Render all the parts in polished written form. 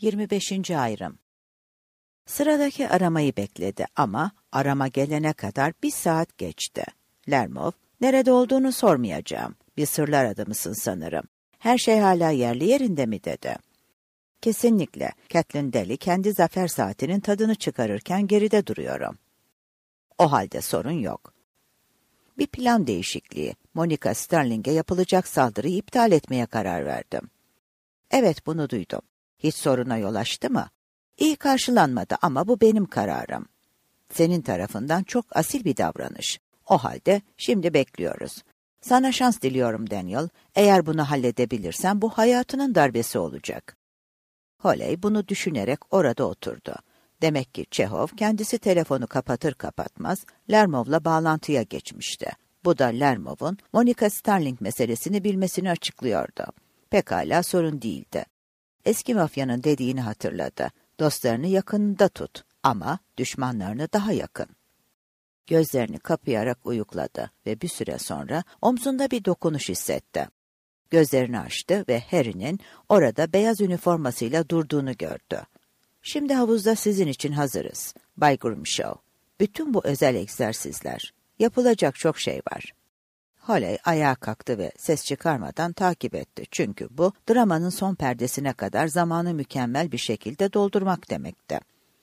25. ayrım. Sıradaki aramayı bekledi ama arama gelene kadar 1 saat geçti. Lermov, nerede olduğunu sormayacağım. Bir sırlar adamısın sanırım. Her şey hala yerli yerinde mi dedi. Kesinlikle. Kathleen Daly kendi zafer saatinin tadını çıkarırken geride duruyorum. O halde sorun yok. Bir plan değişikliği. Monica Sterling'e yapılacak saldırıyı iptal etmeye karar verdim. Evet, bunu duydum. Hiç soruna yol açtı mı? İyi karşılanmadı ama bu benim kararım. Senin tarafından çok asil bir davranış. O halde şimdi bekliyoruz. Sana şans diliyorum Daniel. Eğer bunu halledebilirsen bu hayatının darbesi olacak. Holly bunu düşünerek orada oturdu. Demek ki Çehov kendisi telefonu kapatır kapatmaz Lermov'la bağlantıya geçmişti. Bu da Lermov'un Monica Sterling meselesini bilmesini açıklıyordu. Pekala sorun değildi. Eski mafyanın dediğini hatırladı. Dostlarını yakınında tut ama düşmanlarını daha yakın. Gözlerini kapayarak uyukladı ve bir süre sonra omzunda bir dokunuş hissetti. Gözlerini açtı ve Harry'nin orada beyaz üniformasıyla durduğunu gördü. Şimdi havuzda sizin için hazırız, Bay Grimshaw. Bütün bu özel egzersizler. Yapılacak çok şey var. Holly ayağa kalktı ve ses çıkarmadan takip etti. Çünkü bu, dramanın son perdesine kadar zamanı mükemmel bir şekilde doldurmak demekti.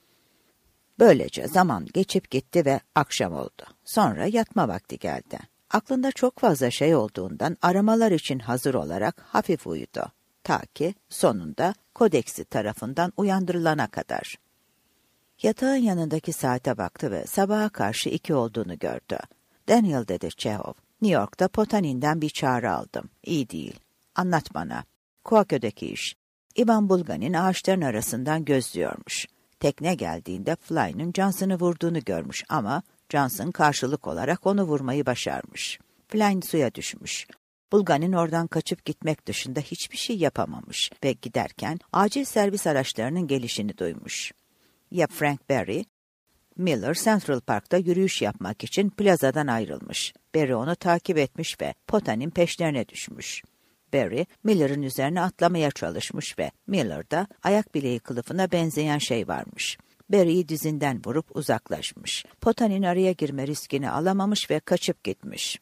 Böylece zaman geçip gitti ve akşam oldu. Sonra yatma vakti geldi. Aklında çok fazla şey olduğundan aramalar için hazır olarak hafif uyudu. Ta ki sonunda kodeksi tarafından uyandırılana kadar. Yatağın yanındaki saate baktı ve sabaha karşı 2 olduğunu gördü. Daniel dedi Çehov. New York'ta Potanin'den bir çağrı aldım. İyi değil. Anlat bana. Kuaköy'deki iş. Ivan Bulganin ağaçların arasından gözlüyormuş. Tekne geldiğinde Fly'nin Johnson'ı vurduğunu görmüş ama Johnson karşılık olarak onu vurmayı başarmış. Fly suya düşmüş. Bulganin oradan kaçıp gitmek dışında hiçbir şey yapamamış ve giderken acil servis araçlarının gelişini duymuş. Ya Frank Barry? Miller Central Park'ta yürüyüş yapmak için plazadan ayrılmış. Barry onu takip etmiş ve Potanin peşlerine düşmüş. Barry, Miller'ın üzerine atlamaya çalışmış ve Miller'da ayak bileği kılıfına benzeyen şey varmış. Barry'i dizinden vurup uzaklaşmış. Potanin araya girme riskini alamamış ve kaçıp gitmiş.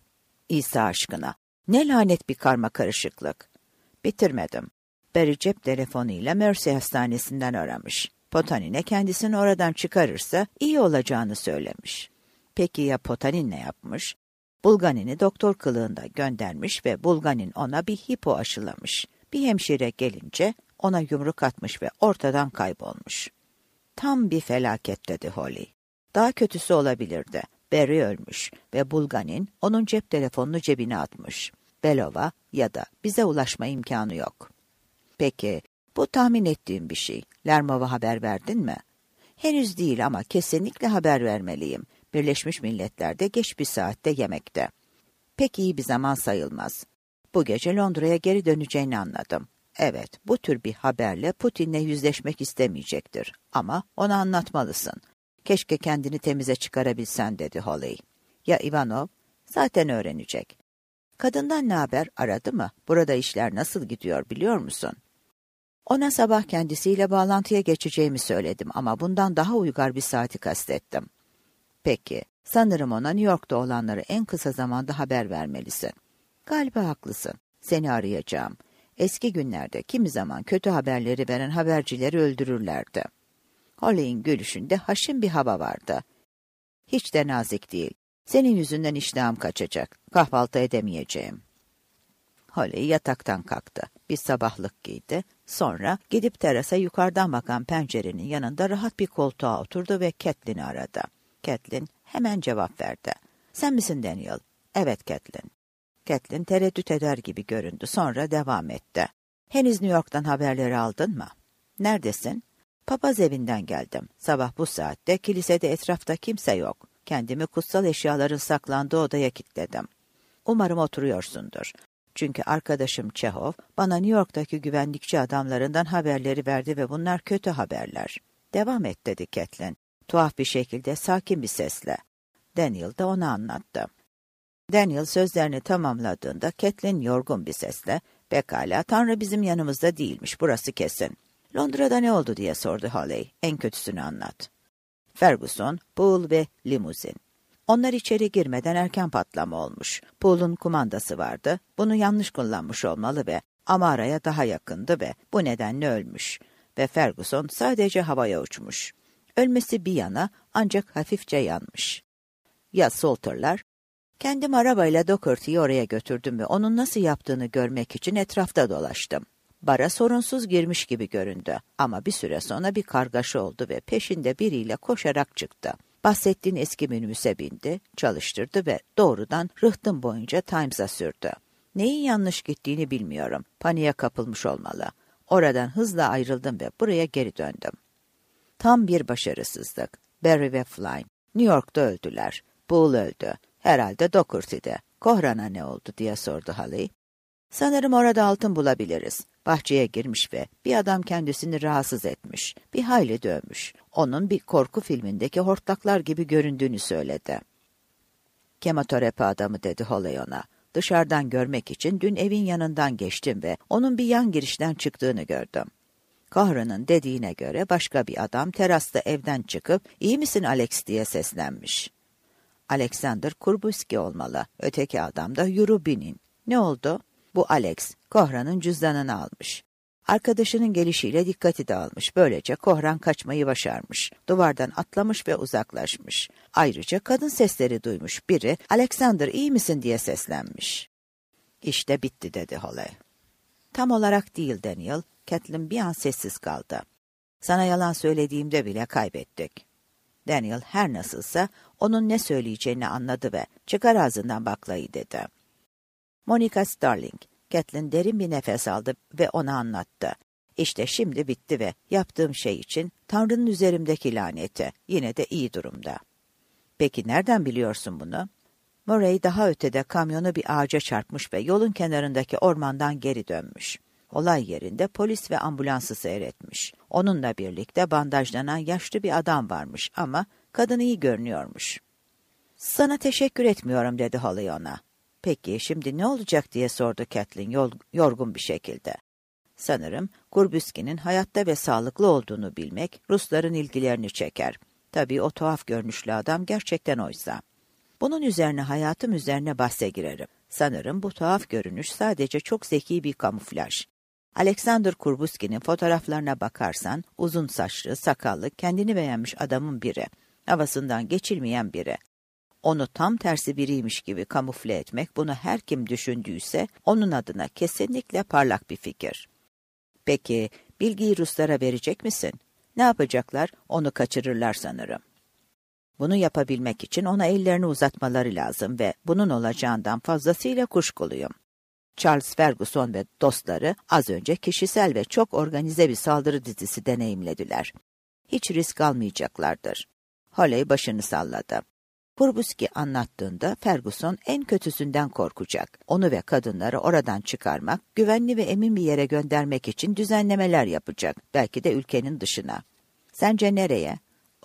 İsa aşkına, ne lanet bir karmakarışıklık. Bitirmedim. Barry cep telefonuyla Mercy Hastanesi'nden aramış. Potanin'e kendisini oradan çıkarırsa iyi olacağını söylemiş. Peki ya Potanin ne yapmış? Bulganin'i doktor kılığında göndermiş ve Bulganin ona bir hipo aşılamış. Bir hemşire gelince ona yumruk atmış ve ortadan kaybolmuş. Tam bir felaket dedi Holly. Daha kötüsü olabilirdi. Barry ölmüş ve Bulganin onun cep telefonunu cebine atmış. Belova ya da bize ulaşma imkanı yok. Peki, bu tahmin ettiğim bir şey. Lermov'a haber verdin mi? Henüz değil ama kesinlikle haber vermeliyim. Birleşmiş Milletler'de geç bir saatte yemekte. Pek iyi bir zaman sayılmaz. Bu gece Londra'ya geri döneceğini anladım. Evet, bu tür bir haberle Putin'le yüzleşmek istemeyecektir. Ama ona anlatmalısın. Keşke kendini temize çıkarabilsen dedi Holly. Ya Ivanov? Zaten öğrenecek. Kadından ne haber? Aradı mı? Burada işler nasıl gidiyor biliyor musun? Ona sabah kendisiyle bağlantıya geçeceğimi söyledim ama bundan daha uygar bir saati kastettim. Peki, sanırım ona New York'ta olanları en kısa zamanda haber vermelisin. Galiba haklısın. Seni arayacağım. Eski günlerde kimi zaman kötü haberleri veren habercileri öldürürlerdi. Holly'in gülüşünde haşin bir hava vardı. Hiç de nazik değil. Senin yüzünden iştahım kaçacak. Kahvaltı edemeyeceğim. Holly yataktan kalktı. Bir sabahlık giydi. Sonra gidip terasa yukarıdan bakan pencerenin yanında rahat bir koltuğa oturdu ve Kathleen'i aradı. Kathleen hemen cevap verdi. Sen misin Daniel? Evet Kathleen. Kathleen tereddüt eder gibi göründü. Sonra devam etti. Henüz New York'tan haberleri aldın mı? Neredesin? Papaz evinden geldim. Sabah bu saatte kilisede etrafta kimse yok. Kendimi kutsal eşyaların saklandığı odaya kilitledim. Umarım oturuyorsundur. Çünkü arkadaşım Çehov bana New York'taki güvenlikçi adamlarından haberleri verdi ve bunlar kötü haberler. Devam et dedi Kathleen. Tuhaf bir şekilde sakin bir sesle. Daniel de ona anlattı. Daniel sözlerini tamamladığında Kathleen yorgun bir sesle, "Pekala, Tanrı bizim yanımızda değilmiş, burası kesin. Londra'da ne oldu diye sordu Holly. En kötüsünü anlat. Ferguson, Poole ve limuzin. Onlar içeri girmeden erken patlama olmuş. Poole'un kumandası vardı. Bunu yanlış kullanmış olmalı ve Amara'ya daha yakındı ve bu nedenle ölmüş. Ve Ferguson sadece havaya uçmuş. Ölmesi bir yana ancak hafifçe yanmış. Ya Salter'lar? Kendim arabayla Doherty'yi oraya götürdüm ve onun nasıl yaptığını görmek için etrafta dolaştım. Bara sorunsuz girmiş gibi göründü ama bir süre sonra bir kargaşa oldu ve peşinde biriyle koşarak çıktı. Bahsettiğin eski minibüse bindi, çalıştırdı ve doğrudan rıhtım boyunca Times'a sürdü. Neyin yanlış gittiğini bilmiyorum. Paniğe kapılmış olmalı. Oradan hızla ayrıldım ve buraya geri döndüm. Tam bir başarısızlık. Barry ve Flynn. New York'ta öldüler. Poole öldü. Herhalde Doherty'de. Kohran'a ne oldu diye sordu Holly. Sanırım orada altın bulabiliriz. Bahçeye girmiş ve bir adam kendisini rahatsız etmiş. Bir hayli dövmüş. Onun bir korku filmindeki hortlaklar gibi göründüğünü söyledi. Kemoterapi adamı dedi Holly ona. Dışarıdan görmek için dün evin yanından geçtim ve onun bir yan girişten çıktığını gördüm. Kohran'ın dediğine göre başka bir adam terasta evden çıkıp "İyi misin Alex?" diye seslenmiş. Alexander Kurbuski olmalı. Öteki adam da Yurubinin. Ne oldu? Bu Alex, Kohran'ın cüzdanını almış. Arkadaşının gelişiyle dikkati dağılmış. Böylece Kohran kaçmayı başarmış. Duvardan atlamış ve uzaklaşmış. Ayrıca kadın sesleri duymuş. Biri, "Alexander iyi misin?" diye seslenmiş. "İşte bitti," dedi Holly. Tam olarak değil Daniel. Catelyn bir an sessiz kaldı. "Sana yalan söylediğimde bile kaybettik." Daniel her nasılsa onun ne söyleyeceğini anladı ve "Çıkar ağzından baklayı," dedi. Monica Starling. Catelyn derin bir nefes aldı ve ona anlattı. "İşte şimdi bitti ve yaptığım şey için Tanrı'nın üzerimdeki laneti yine de iyi durumda." "Peki nereden biliyorsun bunu?" Murray daha ötede kamyonu bir ağaca çarpmış ve yolun kenarındaki ormandan geri dönmüş. Olay yerinde polis ve ambulansı seyretmiş. Onunla birlikte bandajlanan yaşlı bir adam varmış ama kadın iyi görünüyormuş. "Sana teşekkür etmiyorum," dedi Holly ona. "Peki şimdi ne olacak?" diye sordu Catelyn yorgun bir şekilde. "Sanırım Kurbuski'nin hayatta ve sağlıklı olduğunu bilmek Rusların ilgilerini çeker. Tabii o tuhaf görünüşlü adam gerçekten oysa. Bunun üzerine hayatım üzerine bahse girerim. Sanırım bu tuhaf görünüş sadece çok zeki bir kamuflaj. Alexander Kurbuski'nin fotoğraflarına bakarsan uzun saçlı, sakallı, kendini beğenmiş adamın biri. Havasından geçilmeyen biri. Onu tam tersi biriymiş gibi kamufle etmek, bunu her kim düşündüyse onun adına kesinlikle parlak bir fikir." "Peki bilgiyi Ruslara verecek misin?" "Ne yapacaklar? Onu kaçırırlar sanırım." "Bunu yapabilmek için ona ellerini uzatmaları lazım ve bunun olacağından fazlasıyla kuşkuluyum. Charles Ferguson ve dostları az önce kişisel ve çok organize bir saldırı dizisi deneyimlediler. Hiç risk almayacaklardır." Holly başını salladı. Kurbuski anlattığında Ferguson en kötüsünden korkacak. Onu ve kadınları oradan çıkarmak, güvenli ve emin bir yere göndermek için düzenlemeler yapacak. Belki de ülkenin dışına. "Sence nereye?"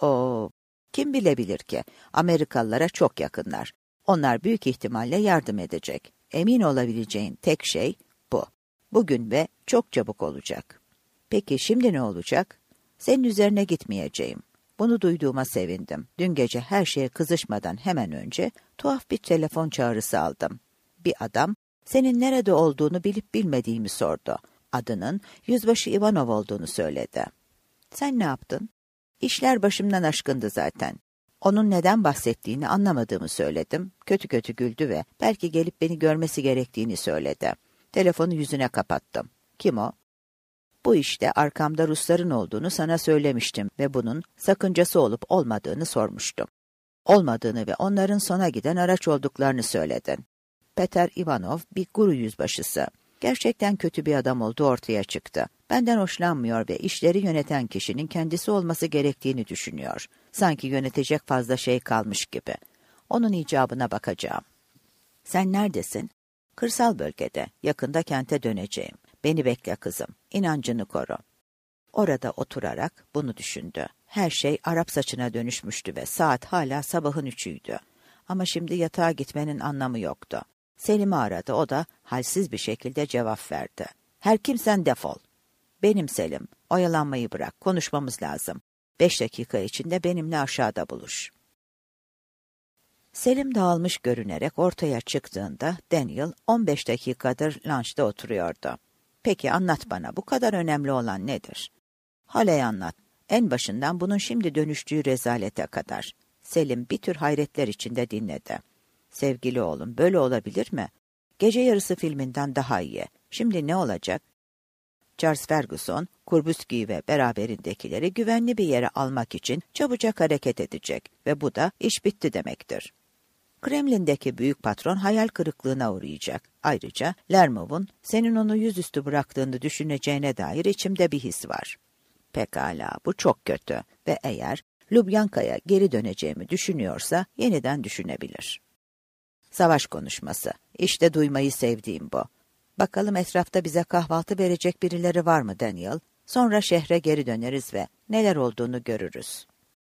Kim bilebilir ki? Amerikalılara çok yakınlar. Onlar büyük ihtimalle yardım edecek. Emin olabileceğin tek şey bu. Bugün ve çok çabuk olacak. "Peki şimdi ne olacak?" "Senin üzerine gitmeyeceğim. Bunu duyduğuma sevindim. Dün gece her şeye kızışmadan hemen önce tuhaf bir telefon çağrısı aldım. Bir adam, senin nerede olduğunu bilip bilmediğimi sordu. Adının Yüzbaşı Ivanov olduğunu söyledi." "Sen ne yaptın?" "İşler başımdan aşkındı zaten. Onun neden bahsettiğini anlamadığımı söyledim. Kötü kötü güldü ve belki gelip beni görmesi gerektiğini söyledi. Telefonu yüzüne kapattım." "Kim o?" "Bu işte arkamda Rusların olduğunu sana söylemiştim ve bunun sakıncası olup olmadığını sormuştum. Olmadığını ve onların sona giden araç olduklarını söyledin. Peter Ivanov bir guru yüzbaşısı. Gerçekten kötü bir adam olduğu ortaya çıktı. Benden hoşlanmıyor ve işleri yöneten kişinin kendisi olması gerektiğini düşünüyor. Sanki yönetecek fazla şey kalmış gibi. Onun icabına bakacağım." "Sen neredesin?" "Kırsal bölgede. Yakında kente döneceğim. Beni bekle kızım. İnancını koru." Orada oturarak bunu düşündü. Her şey Arap saçına dönüşmüştü ve saat hala sabahın 3'üydü. Ama şimdi yatağa gitmenin anlamı yoktu. Selim'i aradı, o da halsiz bir şekilde cevap verdi. "Her kimsen defol." "Benim Selim." Oyalanmayı bırak, konuşmamız lazım. 5 dakika içinde benimle aşağıda buluş. Selim dağılmış görünerek ortaya çıktığında Daniel 15 dakikadır lunch'ta oturuyordu. Peki anlat bana, bu kadar önemli olan nedir? Haley anlat. En başından bunun şimdi dönüştüğü rezalete kadar. Selim bir tür hayretler içinde dinledi. Sevgili oğlum, böyle olabilir mi? Gece Yarısı filminden daha iyi. Şimdi ne olacak? Charles Ferguson, Kurbusky ve beraberindekileri güvenli bir yere almak için çabucak hareket edecek ve bu da iş bitti demektir. Kremlin'deki büyük patron hayal kırıklığına uğrayacak. Ayrıca Lermov'un senin onu yüzüstü bıraktığını düşüneceğine dair içimde bir his var. Pekala, bu çok kötü ve eğer Lubyanka'ya geri döneceğimi düşünüyorsa yeniden düşünebilir. Savaş konuşması. İşte duymayı sevdiğim bu. Bakalım etrafta bize kahvaltı verecek birileri var mı Daniel? Sonra şehre geri döneriz ve neler olduğunu görürüz.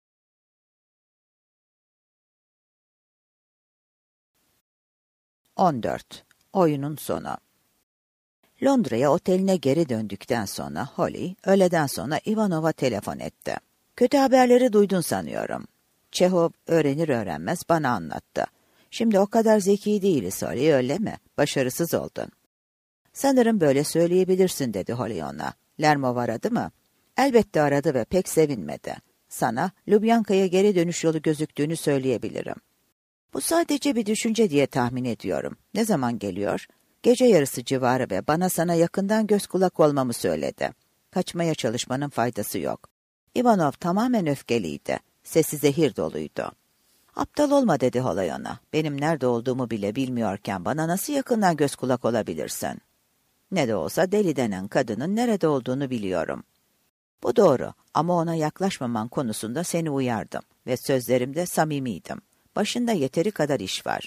Oyunun sonu. Londra'ya oteline geri döndükten sonra Holly, öğleden sonra Ivanov'a telefon etti. Kötü haberleri duydun sanıyorum. Çehov öğrenir öğrenmez bana anlattı. Şimdi o kadar zeki değiliz Holly, öyle mi? Başarısız oldun. Sanırım böyle söyleyebilirsin dedi Holly ona. Lermov aradı mı? Elbette aradı ve pek sevinmedi. Sana Lubyanka'ya geri dönüş yolu gözüktüğünü söyleyebilirim. Bu sadece bir düşünce diye tahmin ediyorum. Ne zaman geliyor? Gece yarısı civarı ve bana sana yakından göz kulak olmamı söyledi. Kaçmaya çalışmanın faydası yok. Ivanov tamamen öfkeliydi. Sesi zehir doluydu. Aptal olma dedi Holly ona. Benim nerede olduğumu bile bilmiyorken bana nasıl yakından göz kulak olabilirsin? Ne de olsa deli denen kadının nerede olduğunu biliyorum. Bu doğru ama ona yaklaşmaman konusunda seni uyardım ve sözlerimde samimiydim. Başında yeteri kadar iş var.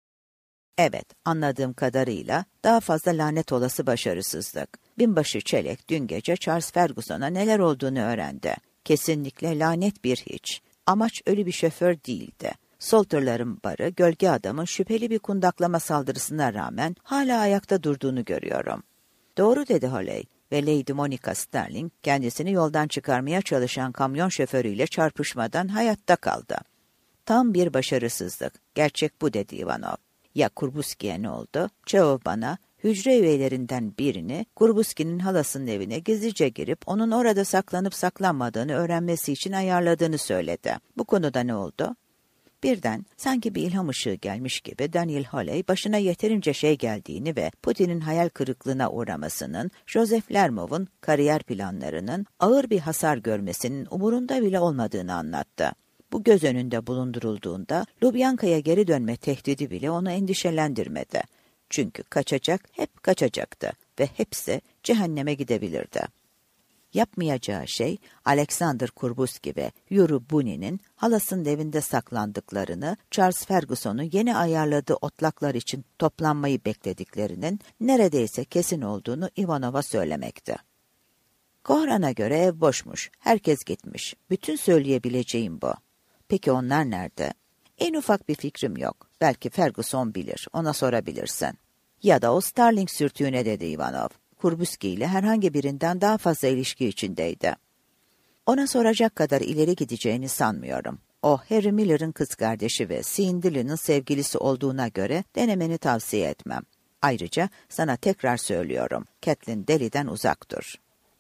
Evet, anladığım kadarıyla daha fazla lanet olası başarısızlık. Binbaşı Çelek dün gece Charles Ferguson'a neler olduğunu öğrendi. Kesinlikle lanet bir hiç. Amaç ölü bir şoför değildi. Salter'ların barı, gölge adamın şüpheli bir kundaklama saldırısına rağmen hala ayakta durduğunu görüyorum. Doğru dedi Holly ve Lady Monica Sterling kendisini yoldan çıkarmaya çalışan kamyon şoförüyle çarpışmadan hayatta kaldı. Tam bir başarısızlık. Gerçek bu dedi Ivanov. Ya Kurbusky'ye ne oldu? Çehov bana hücre üyelerinden birini Kurbusky'nin halasının evine gizlice girip onun orada saklanıp saklanmadığını öğrenmesi için ayarladığını söyledi. Bu konuda ne oldu? Birden sanki bir ilham ışığı gelmiş gibi Daniel Holey başına yeterince şey geldiğini ve Putin'in hayal kırıklığına uğramasının, Joseph Lermov'un kariyer planlarının ağır bir hasar görmesinin umurunda bile olmadığını anlattı. Bu göz önünde bulundurulduğunda Lubyanka'ya geri dönme tehdidi bile onu endişelendirmedi. Çünkü kaçacak, hep kaçacaktı ve hepsi cehenneme gidebilirdi. Yapmayacağı şey, Alexander Kurbusky ve Yuri Bunin'in halasının evinde saklandıklarını, Charles Ferguson'u yeni ayarladığı otlaklar için toplanmayı beklediklerinin neredeyse kesin olduğunu Ivanov'a söylemekti. Kohran'a göre ev boşmuş, herkes gitmiş. Bütün söyleyebileceğim bu. Peki onlar nerede? En ufak bir fikrim yok. Belki Ferguson bilir, ona sorabilirsin. Ya da o Starling sürtüğüne dedi Ivanov. Kurbusky ile herhangi birinden daha fazla ilişki içindeydi. Ona soracak kadar ileri gideceğini sanmıyorum. O, Harry Miller'ın kız kardeşi ve Sean Dillon'ın sevgilisi olduğuna göre denemeni tavsiye etmem. Ayrıca sana tekrar söylüyorum, Kathleen Deli'den uzak dur.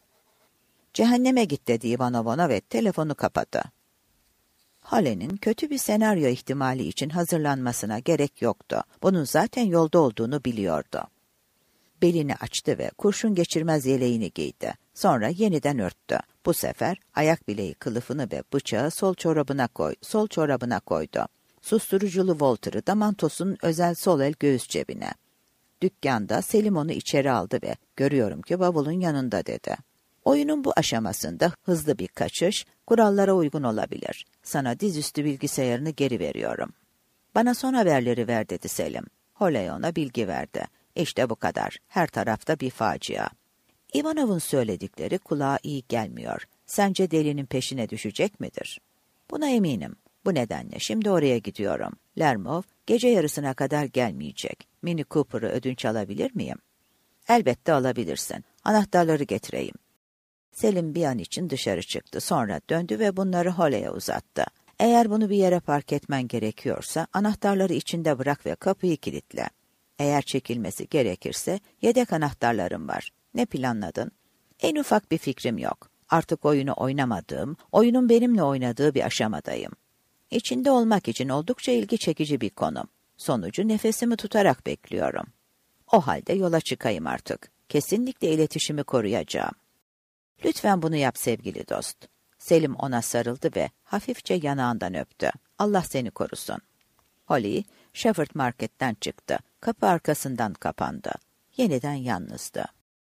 Cehenneme git dedi Ivanov ona ve telefonu kapattı. Holly'nin kötü bir senaryo ihtimali için hazırlanmasına gerek yoktu. Bunun zaten yolda olduğunu biliyordu. Belini açtı ve kurşun geçirmez yeleğini giydi. Sonra yeniden örttü. Bu sefer ayak bileği kılıfını ve bıçağı sol çorabına koydu. Susturuculu Walter'ı da mantosunun özel sol el göğüs cebine. Dükkanda Selim onu içeri aldı ve görüyorum ki bavulun yanında dedi. Oyunun bu aşamasında hızlı bir kaçış, kurallara uygun olabilir. Sana dizüstü bilgisayarını geri veriyorum. Bana son haberleri ver dedi Selim. Holey ona bilgi verdi. İşte bu kadar. Her tarafta bir facia. Ivanov'un söyledikleri kulağa iyi gelmiyor. Sence delinin peşine düşecek midir? Buna eminim. Bu nedenle şimdi oraya gidiyorum. Lermov gece yarısına kadar gelmeyecek. Mini Cooper'ı ödünç alabilir miyim? Elbette alabilirsin. Anahtarları getireyim. Selim bir an için dışarı çıktı. Sonra döndü ve bunları Holly'e uzattı. Eğer bunu bir yere park etmen gerekiyorsa anahtarları içinde bırak ve kapıyı kilitle. Eğer çekilmesi gerekirse yedek anahtarlarım var. Ne planladın? En ufak bir fikrim yok. Artık oyunu oynamadığım, oyunun benimle oynadığı bir aşamadayım. İçinde olmak için oldukça ilgi çekici bir konum. Sonucu nefesimi tutarak bekliyorum. O halde yola çıkayım artık. Kesinlikle iletişimi koruyacağım. Lütfen bunu yap sevgili dost. Selim ona sarıldı ve hafifçe yanağından öptü. Allah seni korusun. Holly, Shepherd Market'ten çıktı. Kapı arkasından kapandı. Yeniden yalnızdı.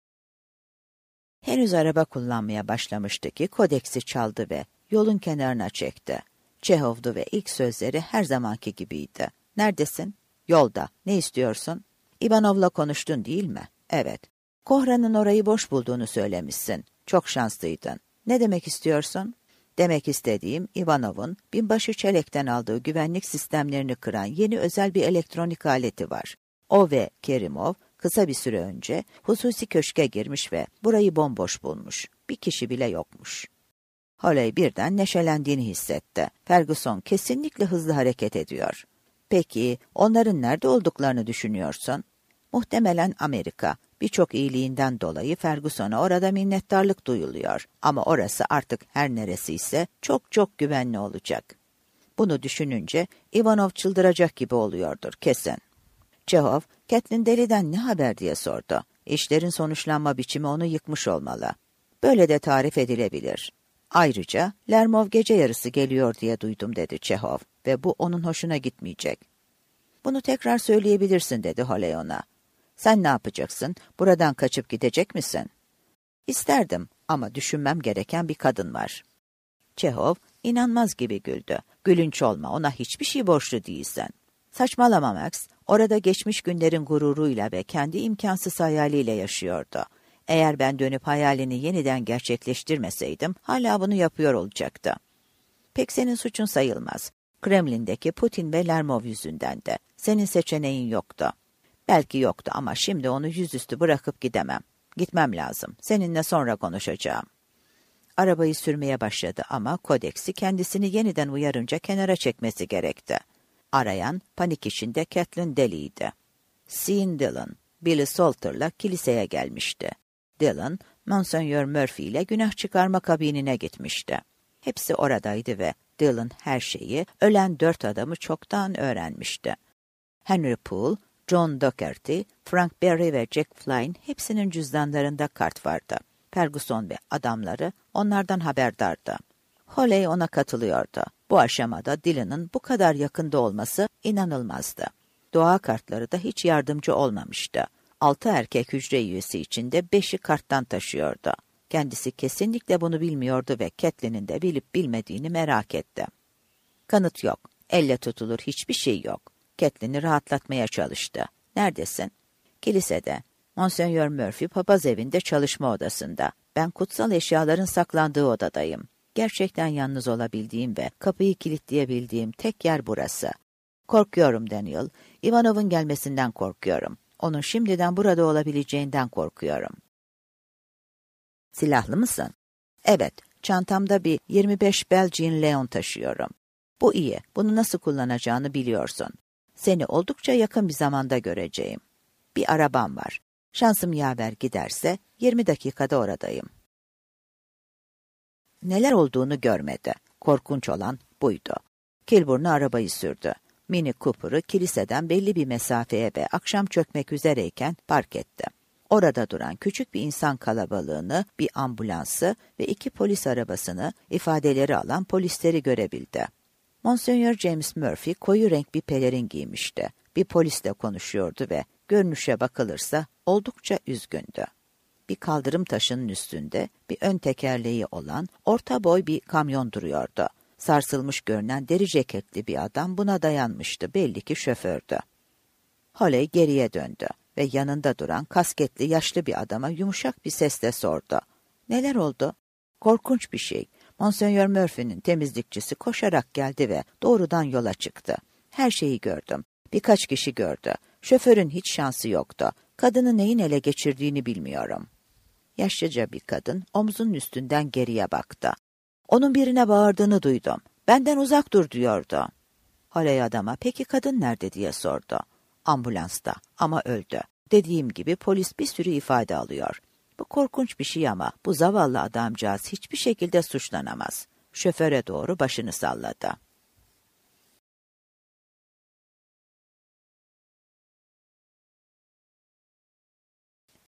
Henüz araba kullanmaya başlamıştı ki kodeksi çaldı ve yolun kenarına çekti. Çehov'du ve ilk sözleri her zamanki gibiydi. Neredesin? Yolda. Ne istiyorsun? İvanov'la konuştun değil mi? Evet. Kohra'nın orayı boş bulduğunu söylemişsin. Çok şanslıydın. Ne demek istiyorsun? Demek istediğim, Ivanov'un binbaşı Çelek'ten aldığı güvenlik sistemlerini kıran yeni özel bir elektronik aleti var. O ve Kerimov kısa bir süre önce hususi köşke girmiş ve burayı bomboş bulmuş. Bir kişi bile yokmuş. Holly birden neşelendiğini hissetti. Ferguson kesinlikle hızlı hareket ediyor. Peki, onların nerede olduklarını düşünüyorsun? Muhtemelen Amerika. Birçok iyiliğinden dolayı Ferguson'a orada minnettarlık duyuluyor. Ama orası artık her neresiyse çok çok güvenli olacak. Bunu düşününce Ivanov çıldıracak gibi oluyordur kesin. Çehov, Catelyn Deli'den ne haber diye sordu. İşlerin sonuçlanma biçimi onu yıkmış olmalı. Böyle de tarif edilebilir. Ayrıca Lermov gece yarısı geliyor diye duydum dedi Çehov ve bu onun hoşuna gitmeyecek. Bunu tekrar söyleyebilirsin dedi Holly ona. Sen ne yapacaksın? Buradan kaçıp gidecek misin? İsterdim ama düşünmem gereken bir kadın var. Çehov inanmaz gibi güldü. Gülünç olma, ona hiçbir şey borçlu değilsen. Saçmalama Max, orada geçmiş günlerin gururuyla ve kendi imkansız hayaliyle yaşıyordu. Eğer ben dönüp hayalini yeniden gerçekleştirmeseydim, hala bunu yapıyor olacaktı. Pek senin suçun sayılmaz. Kremlin'deki Putin ve Lermov yüzünden de. Senin seçeneğin yoktu. Belki yoktu ama şimdi onu yüzüstü bırakıp gidemem. Gitmem lazım. Seninle sonra konuşacağım. Arabayı sürmeye başladı ama kodeksi kendisini yeniden uyarınca kenara çekmesi gerekti. Arayan, panik içinde Catelyn Deli'ydi. Sean Dillon, Billy Salter'la kiliseye gelmişti. Dillon, Monseigneur Murphy ile günah çıkarma kabinine gitmişti. Hepsi oradaydı ve Dillon her şeyi, ölen 4 adamı çoktan öğrenmişti. Henry Poole, John Doherty, Frank Berry ve Jack Flynn hepsinin cüzdanlarında kart vardı. Ferguson ve adamları onlardan haberdardı. Holly ona katılıyordu. Bu aşamada Dillon'ın bu kadar yakında olması inanılmazdı. Doğa kartları da hiç yardımcı olmamıştı. 6 erkek hücre üyesi içinde 5'i karttan taşıyordu. Kendisi kesinlikle bunu bilmiyordu ve Catelyn'in de bilip bilmediğini merak etti. Kanıt yok, elle tutulur hiçbir şey yok. Catelyn'i rahatlatmaya çalıştı. Neredesin? Kilisede. Monseigneur Murphy papaz evinde çalışma odasında. Ben kutsal eşyaların saklandığı odadayım. Gerçekten yalnız olabildiğim ve kapıyı kilitleyebildiğim tek yer burası. Korkuyorum Daniel. Ivanov'un gelmesinden korkuyorum. Onun şimdiden burada olabileceğinden korkuyorum. Silahlı mısın? Evet, çantamda bir 25 Belgian Leon taşıyorum. Bu iyi, bunu nasıl kullanacağını biliyorsun. Seni oldukça yakın bir zamanda göreceğim. Bir arabam var. Şansım yaver giderse 20 dakikada oradayım. Neler olduğunu görmedi. Korkunç olan buydu. Kilburn'a arabayı sürdü. Mini Cooper'ı kiliseden belli bir mesafeye ve akşam çökmek üzereyken park etti. Orada duran küçük bir insan kalabalığını, bir ambulansı ve 2 polis arabasını, ifadeleri alan polisleri görebildi. Monseigneur James Murphy koyu renk bir pelerin giymişti. Bir polisle konuşuyordu ve görünüşe bakılırsa oldukça üzgündü. Bir kaldırım taşının üstünde bir ön tekerleği olan orta boy bir kamyon duruyordu. Sarsılmış görünen deri ceketli bir adam buna dayanmıştı. Belli ki şofördü. Holly geriye döndü ve yanında duran kasketli yaşlı bir adama yumuşak bir sesle sordu. Neler oldu? Korkunç bir şey. Monseigneur Murphy'nin temizlikçisi koşarak geldi ve doğrudan yola çıktı. Her şeyi gördüm. Birkaç kişi gördü. Şoförün hiç şansı yoktu. Kadını neyin ele geçirdiğini bilmiyorum. Yaşlıca bir kadın omzunun üstünden geriye baktı. Onun birine bağırdığını duydum. Benden uzak dur diyordu. Holey adama peki kadın nerede diye sordu. Ambulansta ama öldü. Dediğim gibi polis bir sürü ifade alıyor. Bu korkunç bir şey ama bu zavallı adamcağız hiçbir şekilde suçlanamaz. Şoföre doğru başını salladı.